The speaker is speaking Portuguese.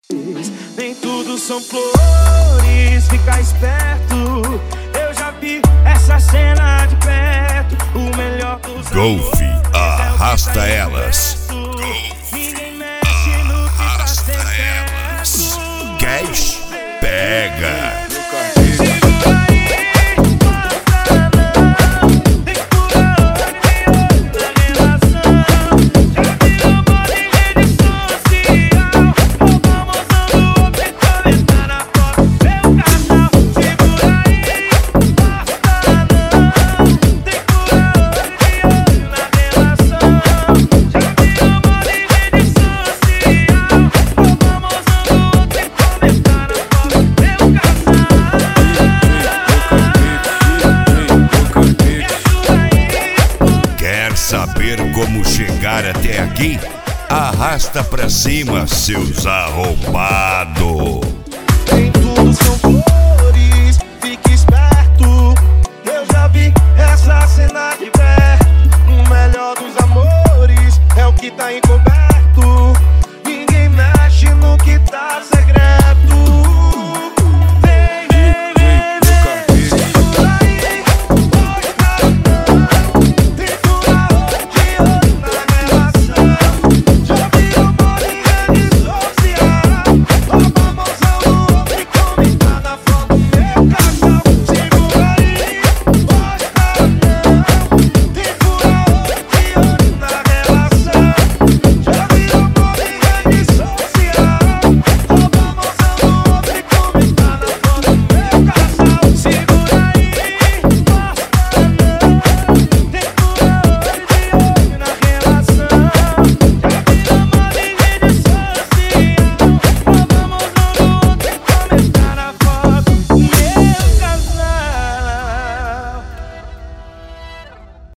Nem tudo são flores, fica esperto. Eu já vi essa cena de perto. O melhor dos Golf arrasta elas. Ninguém mexe no que tá Arrasta elas. certo. Cash pega. Saber como chegar até aqui? Arrasta pra cima, seus arrombados!